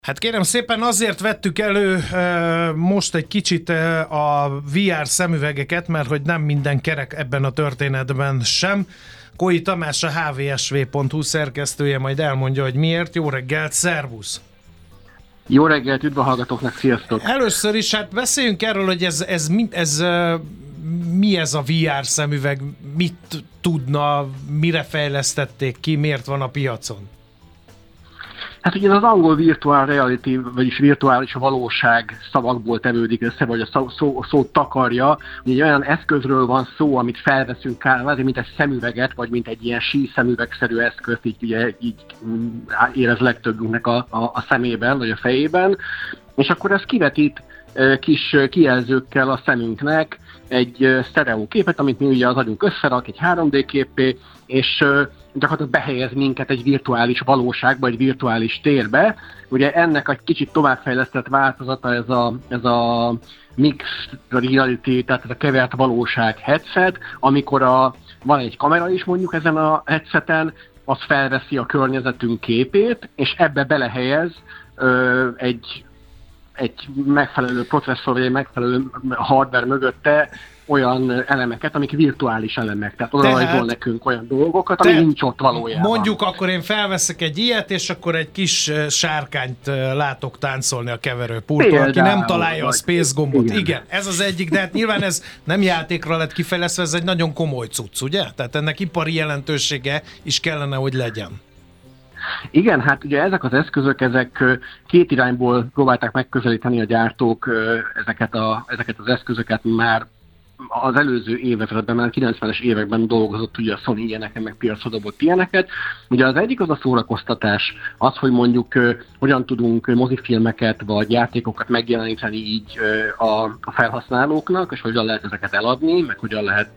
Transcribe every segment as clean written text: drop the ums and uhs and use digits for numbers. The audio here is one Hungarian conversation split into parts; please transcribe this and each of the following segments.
Hát kérem szépen, azért vettük elő most egy kicsit a VR szemüvegeket, mert hogy nem minden kerek ebben a történetben sem. Koi Tamás, a hvsv.hu szerkesztője majd elmondja, hogy miért. Jó reggelt, szervusz! Jó reggelt, üdv a hallgatóknak, sziasztok! Először is hát beszéljünk erről, hogy mi ez a VR szemüveg, mit tudna, mire fejlesztették ki, miért van a piacon? Hát ugye az angol virtual reality, vagyis virtuális valóság szavakból tevődik össze, vagy a szó takarja. Ugye egy olyan eszközről van szó, amit felveszünk kvázi, mint egy szemüveget, vagy mint egy ilyen síszemüvegszerű eszközt, így érez legtöbbünknek a szemében, vagy a fejében. És akkor ez kivetít kis kijelzőkkel a szemünknek egy sztereó képet, amit mi ugye az agyunk összerak, egy 3D képé, és gyakorlatilag behelyez minket egy virtuális valóságba, egy virtuális térbe. Ugye ennek egy kicsit továbbfejlesztett változata ez a mixed reality, tehát ez a kevert valóság headset, amikor van egy kamera is mondjuk ezen a headseten, az felveszi a környezetünk képét, és ebbe belehelyez egy megfelelő processzor, vagy egy megfelelő hardware mögötte olyan elemeket, amik virtuális elemek. Tehát oda rajzol nekünk olyan dolgokat, ami nincs ott valójában. Mondjuk akkor én felveszek egy ilyet, és akkor egy kis sárkányt látok táncolni a keverőpulton, aki nem találja a space gombot. Igen, ez az egyik, de hát nyilván ez nem játékra lett kifejlesztve, ez egy nagyon komoly cucc, ugye? Tehát ennek ipari jelentősége is kellene, hogy legyen. Igen, hát ugye ezek az eszközök, ezek két irányból próbálták megközelíteni a gyártók ezeket az eszközöket már az előző években, már 90-es években dolgozott ugye a Sony ilyeneken, meg piacra dobott ilyeneket. Ugye az egyik az a szórakoztatás, az, hogy mondjuk hogyan tudunk mozifilmeket vagy játékokat megjeleníteni így a felhasználóknak, és hogyan lehet ezeket eladni, meg hogyan lehet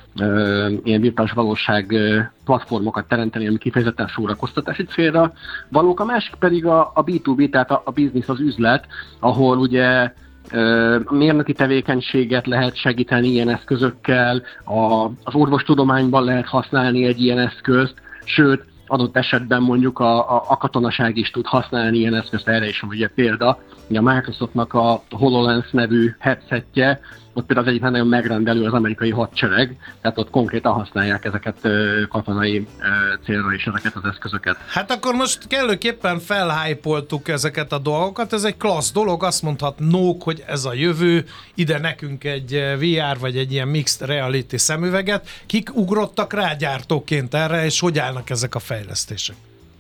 ilyen virtuális valóság platformokat teremteni, ami kifejezetten szórakoztatási célra valók. A másik pedig a B2B, tehát a business, az üzlet, ahol ugye mérnöki tevékenységet lehet segíteni ilyen eszközökkel, az orvostudományban lehet használni egy ilyen eszközt, sőt, adott esetben mondjuk a katonaság is tud használni ilyen eszközt, erre is ugye példa. A Microsoftnak a HoloLens nevű headsetje, ott például az egyik nagyon megrendelő az amerikai hadsereg, tehát ott konkrétan használják ezeket katonai célra is, ezeket az eszközöket. Hát akkor most kellőképpen felhypoltuk ezeket a dolgokat, ez egy klassz dolog, azt mondhatnók, hogy ez a jövő, ide nekünk egy VR vagy egy ilyen mixed reality szemüveget. Kik ugrottak rá gyártóként erre, és hogy állnak ezek a fejlesztések?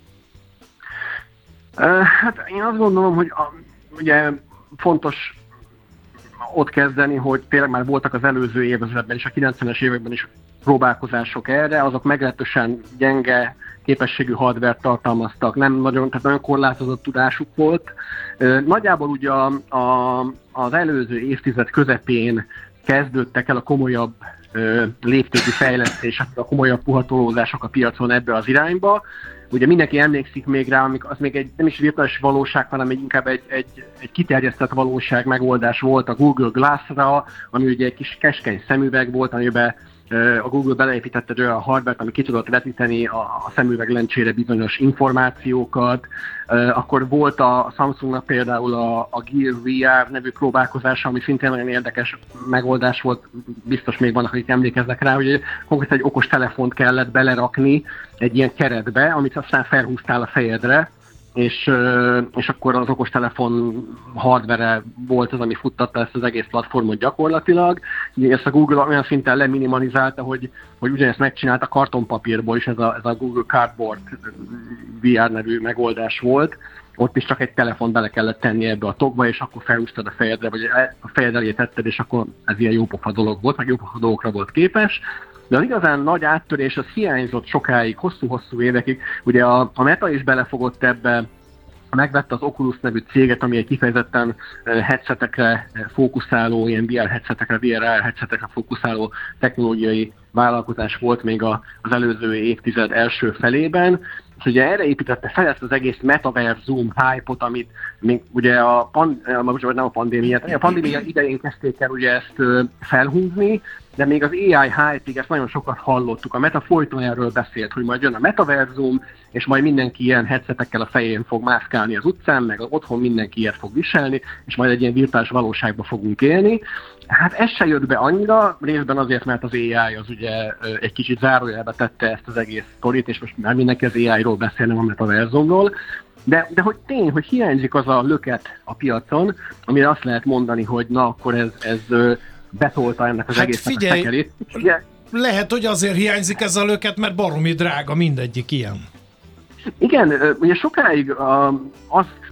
Hát én azt gondolom, hogy ugye fontos ott kezdeni, hogy tényleg már voltak az előző években és a 90-es években is próbálkozások erre, azok meglehetősen gyenge képességű hardware tartalmaztak, tehát nagyon korlátozott tudásuk volt. Nagyjából ugye az előző évtized közepén kezdődtek el a komolyabb léptékű fejlesztések, a komolyabb puhatolózások a piacon ebbe az irányba. Ugye mindenki emlékszik még rá, amikor az még nem is virtuális valóság, hanem inkább egy kiterjesztett valóság megoldás volt a Google Glass-ra, ami ugye egy kis keskeny szemüveg volt, amiben a Google beleépítette egy olyan hardware-t, ami ki tudott vetíteni a szemüveg lencsére bizonyos információkat. Akkor volt a Samsungnak például a Gear VR nevű próbálkozása, ami szintén nagyon érdekes megoldás volt, biztos még vannak, akik emlékeznek rá, hogy konkrétan egy okos telefont kellett belerakni egy ilyen keretbe, amit aztán felhúztál a fejedre, és akkor az okostelefon hardware volt az, ami futtatta ezt az egész platformot gyakorlatilag. Ezt a Google olyan szinten leminimalizálta, hogy ugyanezt megcsinálta kartonpapírból is, ez a Google Cardboard VR nevű megoldás volt. Ott is csak egy telefont bele kellett tenni ebbe a tokba, és akkor felhúztad a fejedre, vagy a fejed elé tetted, és akkor ez ilyen jópofa dolog volt, meg jópofa dolgokra volt képes. De az igazán nagy áttörés az hiányzott sokáig, hosszú-hosszú évekig. Ugye a Meta is belefogott ebbe, megvette az Oculus nevű céget, ami egy kifejezetten headsetekre fókuszáló, ilyen VR headsetekre, VR headsetekre fókuszáló technológiai vállalkozás volt még az előző évtized első felében. És ugye erre építette fel ezt az egész metaverzum hype-ot, amit még ugye a pandémia idején kezdték el ugye ezt felhúzni, de még az AI hype-ig ezt nagyon sokat hallottuk. A Meta folyton erről beszélt, hogy majd jön a metaverzum, és majd mindenki ilyen headsetekkel a fején fog mászkálni az utcán, meg otthon mindenki ilyet fog viselni, és majd egy ilyen virtuális valóságban fogunk élni. Hát ez se jött be annyira, részben azért, mert az AI az ugye egy kicsit zárójelbe tette ezt az egész sztorit, és most már mindenki az AI-ról beszél, nem a metaverzumról. De hogy tény, hogy hiányzik az a löket a piacon, amire azt lehet mondani, hogy na, akkor ez betolta ennek az egésznek a tekerét. Lehet, hogy azért hiányzik ez a löket, mert baromi drága mindegyik ilyen. Igen, ugye sokáig azt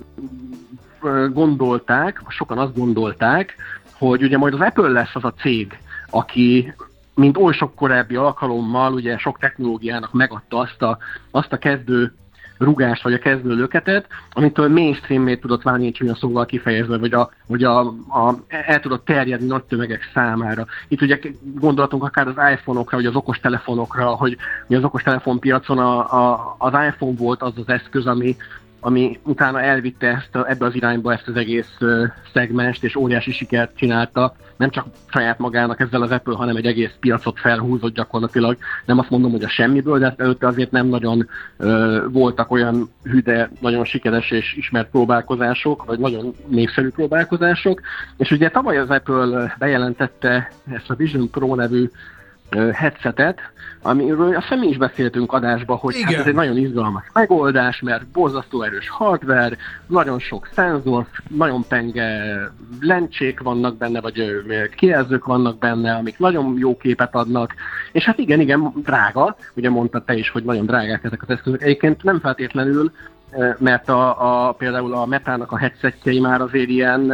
gondolták, sokan azt gondolták, hogy ugye majd az Apple lesz az a cég, aki mint oly sok korábbi alkalommal ugye sok technológiának megadta azt a kezdő rugást, vagy a kezdő löketet, amitől mainstream-mé tudott válni, egy olyan szóval kifejezve, vagy el tudott terjedni nagy tömegek számára. Itt ugye gondolatunk akár az iPhone-okra, vagy az okostelefonokra, hogy az okostelefon piacon az iPhone volt az az eszköz, ami utána elvitte ebbe az irányba ezt az egész szegmest, és óriási sikert csinálta, nem csak saját magának ezzel az Apple, hanem egy egész piacot felhúzott gyakorlatilag. Nem azt mondom, hogy a semmiből, de előtte azért nem nagyon voltak olyan de nagyon sikeres és ismert próbálkozások, vagy nagyon népszerű próbálkozások. És ugye tavaly az Apple bejelentette ezt a Vision Pro nevű headsetet, amiről azt mi is beszéltünk adásba, hogy hát ez egy nagyon izgalmas megoldás, mert borzasztó erős hardware, nagyon sok szenzor, nagyon penge lencsék vannak benne, vagy kijelzők vannak benne, amik nagyon jó képet adnak, és hát igen, drága, ugye mondtad te is, hogy nagyon drágák ezek az eszközök. Egyébként nem feltétlenül, mert például a Metának a headsetjei már azért ilyen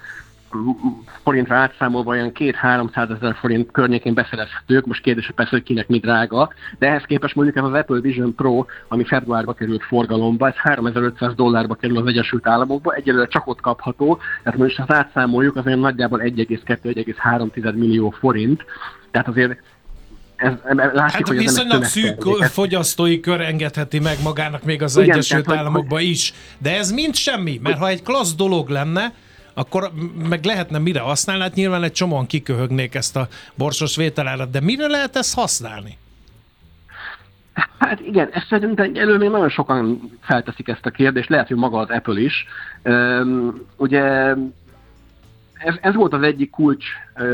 forintra átszámolva olyan 200-300 ezer forint környékén beszerezhetők, most kérdés persze, hogy kinek mi drága, de ehhez képest mondjuk ez az Apple Vision Pro, ami februárba került forgalomba, ez $3500 kerül az Egyesült Államokba, egyelőre csak ott kapható, tehát most ha átszámoljuk, az olyan nagyjából 1,2-1,3 millió forint, tehát azért látszik, hát hogy viszonylag szűk fogyasztói kör engedheti meg magának még az Egyesült Államokba is, de ez mind semmi, mert ha egy klassz dolog lenne, akkor meg lehetne mire használni, hát nyilván egy csomóan kiköhögnék ezt a borsos vételárat, de mire lehet ezt használni? Hát igen, ezt szerintem előbb még nagyon sokan felteszik ezt a kérdést, lehet, hogy maga az Apple is. Ugye ez volt az egyik kulcs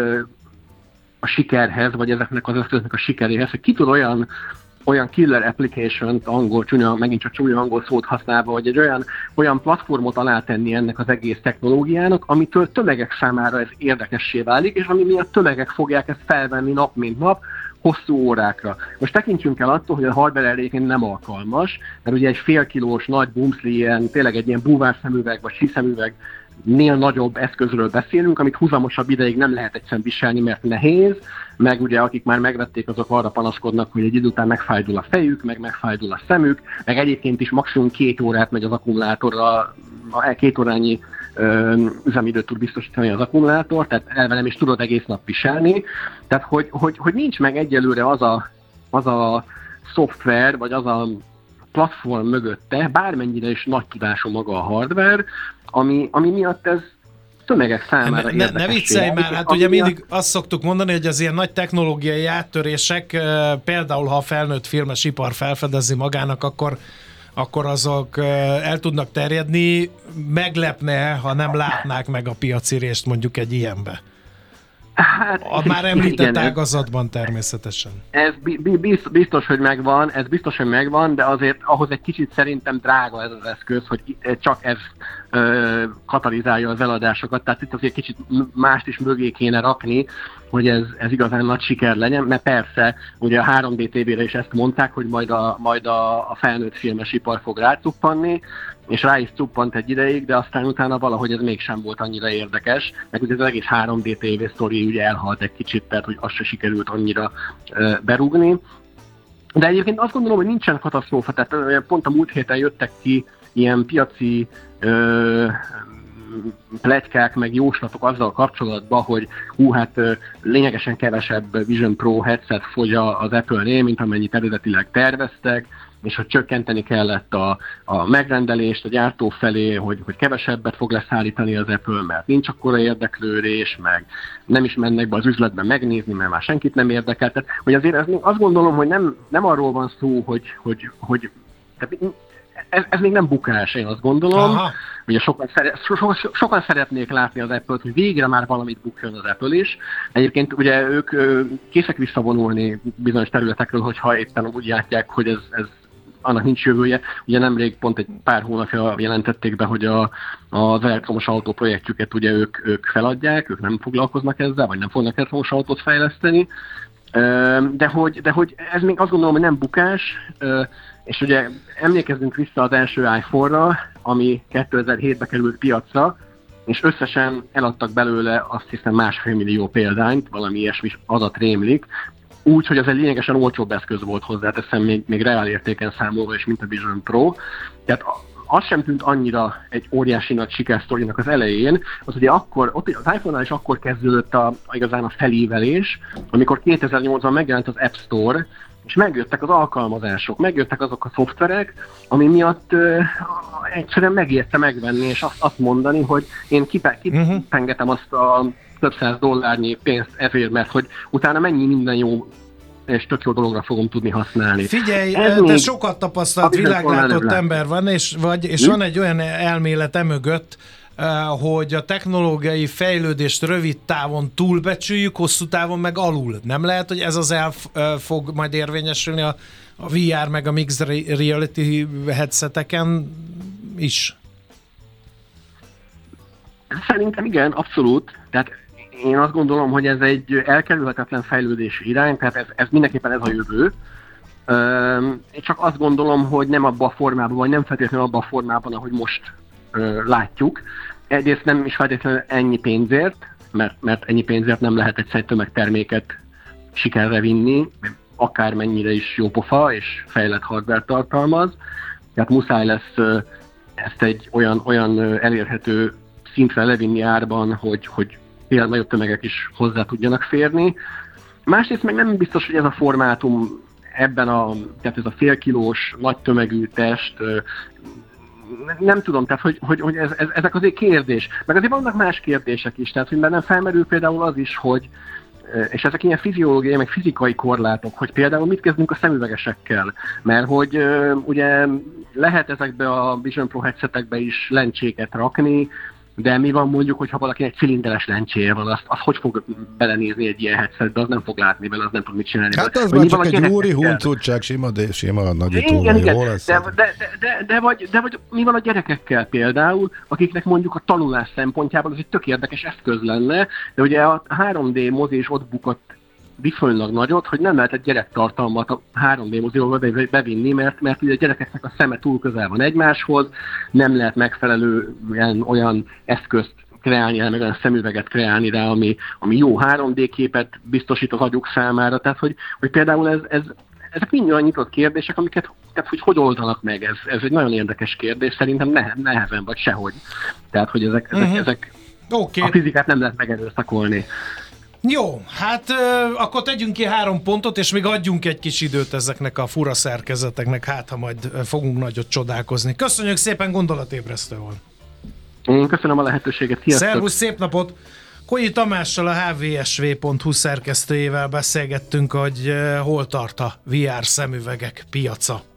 a sikerhez, vagy ezeknek az eszközöknek a sikeréhez, hogy ki tud olyan killer application-t, megint csak csúnya angol szót használva, hogy egy olyan platformot alátenni ennek az egész technológiának, amitől tömegek számára ez érdekessé válik, és ami miatt tömegek fogják ezt felvenni nap mint nap, hosszú órákra. Most tekintsünk el attól, hogy a hardware egyébként nem alkalmas, mert ugye egy fél kilós nagy bumszli, tényleg egy ilyen búvárszemüveg vagy síszemüvegnél nagyobb eszközről beszélünk, amit húzamosabb ideig nem lehet egyszerűen viselni, mert nehéz, meg ugye akik már megvették, azok arra panaszkodnak, hogy egy idő után megfájdul a fejük, meg megfájdul a szemük, meg egyébként is maximum 2 órát megy az akkumulátorra, 2 órányi üzemidőt tud biztosítani az akkumulátor, tehát elve nem is tudod egész nap viselni. Tehát, hogy nincs meg egyelőre az a szoftver, vagy az a platform mögötte, bármennyire is nagy tudású maga a hardware, ami miatt ez tömegek számára ne viccelj már, hát ugye mindig azt szoktuk mondani, hogy az ilyen nagy technológiai áttörések, például ha a felnőtt filmes ipar felfedezi magának, akkor azok el tudnak terjedni, meglepne, ha nem látnák meg a piaci részt mondjuk egy ilyenbe. Hát, a már említett ágazatban természetesen. Ez biztos, hogy megvan, de azért ahhoz egy kicsit szerintem drága ez az eszköz, hogy csak ez katalizálja az eladásokat, tehát itt azért kicsit mást is mögé kéne rakni, hogy ez igazán nagy siker legyen, mert persze, ugye a 3D TV-re is ezt mondták, hogy majd a felnőtt filmes ipar fog rácuppanni, és rá is cuppant egy ideig, de aztán utána valahogy ez mégsem volt annyira érdekes, meg ugye az egész 3D TV sztori ugye elhalt egy kicsit, tehát hogy azt se sikerült annyira berúgni. De egyébként azt gondolom, hogy nincsen katasztrófa, tehát pont a múlt héten jöttek ki ilyen piaci pletykák, meg jóslatok azzal kapcsolatban, hogy lényegesen kevesebb Vision Pro headset fogy az Apple-nél, mint amennyit eredetileg terveztek, és hogy csökkenteni kellett a megrendelést a gyártó felé, hogy kevesebbet fog leszállítani az Apple, mert nincs akkora érdeklődés, meg nem is mennek be az üzletbe megnézni, mert már senkit nem érdekel. Tehát, hogy azért azt gondolom, hogy nem arról van szó, hogy Tehát ez még nem bukás, én azt gondolom. Aha. Ugye sokan szeretnék látni az Apple-t, hogy végre már valamit bukjon az Apple is. Egyébként ugye ők készek visszavonulni bizonyos területekről, hogyha éppen úgy látják, hogy ez annak nincs jövője. Ugye nemrég pont egy pár hónapja jelentették be, hogy az elektromos autó projektjüket ugye ők feladják, ők nem foglalkoznak ezzel, vagy nem fognak elektromos autót fejleszteni. De hogy ez még azt gondolom, hogy nem bukás, és ugye emlékezzünk vissza az első iPhone-ra, ami 2007-ben került piacra, és összesen eladtak belőle azt hiszem 1,5 millió példányt, valami ilyesmi adat rémlik, úgy, hogy az egy lényegesen olcsóbb eszköz volt hozzáteszem, még reál értéken számolva is, mint a Vision Pro. Tehát az sem tűnt annyira egy óriási nagy sikersztorinak az elején, az ugye az iPhone-nál is akkor kezdődött igazán a felívelés, amikor 2008-ban megjelent az App Store, és megjöttek az alkalmazások, megjöttek azok a szoftverek, ami miatt egyszerűen megérte megvenni, és azt mondani, hogy én kipengetem azt a több $100 pénzt ezért, mert hogy utána mennyi minden jó és tök jó dologra fogom tudni használni. Figyelj, de sokat tapasztalt, világlátott ember van, és van egy olyan elmélet emögött, hogy a technológiai fejlődést rövid távon túlbecsüljük, hosszú távon meg alul. Nem lehet, hogy ez az elv fog majd érvényesülni a VR meg a Mixed Reality headseteken is? Szerintem igen, abszolút. Tehát én azt gondolom, hogy ez egy elkerülhetetlen fejlődési irány, tehát ez mindenképpen ez a jövő. Én csak azt gondolom, hogy nem abban a formában, vagy nem feltétlenül abban a formában, ahogy most látjuk. Egyrészt nem is feltétlenül ennyi pénzért, mert ennyi pénzért nem lehet egy tömegterméket sikerre vinni, akármennyire is jó pofa és fejlett hardware tartalmaz. Tehát muszáj lesz ezt egy olyan elérhető szintre levinni árban, hogy például nagyobb tömegek is hozzá tudjanak férni. Másrészt meg nem biztos, hogy ez a formátum tehát ez a félkilós, nagy tömegű test, nem tudom, tehát hogy ezek azért kérdés. Meg azért vannak más kérdések is, tehát hogy bennem felmerül például az is, hogy és ezek ilyen fiziológiai, meg fizikai korlátok, hogy például mit kezdünk a szemüvegesekkel, mert hogy ugye lehet ezekbe a Vision Pro headsetekbe is lencséket rakni, de mi van mondjuk, hogyha valaki egy cilinderes lencséje van, az hogy fog belenézni egy ilyen headsetbe, az nem fog látni vele, az nem tud mit csinálni. Hát az már csak egy úri huncutság, sima nagyítóval, jó lesz. De vagy mi van a gyerekekkel például, akiknek mondjuk a tanulás szempontjából ez egy tök érdekes eszköz lenne, de ugye a 3D mozi is ott bukott viszonylag nagyot, hogy nem lehet egy gyerektartalmat a 3D moziból bevinni, mert ugye a gyerekeknek a szeme túl közel van egymáshoz, nem lehet megfelelő olyan eszközt kreálni, meg olyan szemüveget kreálni rá, ami jó 3D képet biztosít az agyuk számára. Tehát, hogy például ezek mind olyan nyitott kérdések, amiket hogy oldanak meg. Ez egy nagyon érdekes kérdés, szerintem nehezen, vagy sehogy. Tehát, hogy ezek okay. A fizikát nem lehet megerőszakolni. Jó, hát akkor tegyünk ki 3 pontot, és még adjunk egy kis időt ezeknek a fura szerkezeteknek, hát ha majd fogunk nagyot csodálkozni. Köszönjük szépen, gondolatébresztő volt. Én köszönöm a lehetőséget. Sziasztok. Szervusz, szép napot! Koi Tamással, a hvsv.hu szerkesztőjével beszélgettünk, hogy hol tart a VR szemüvegek piaca.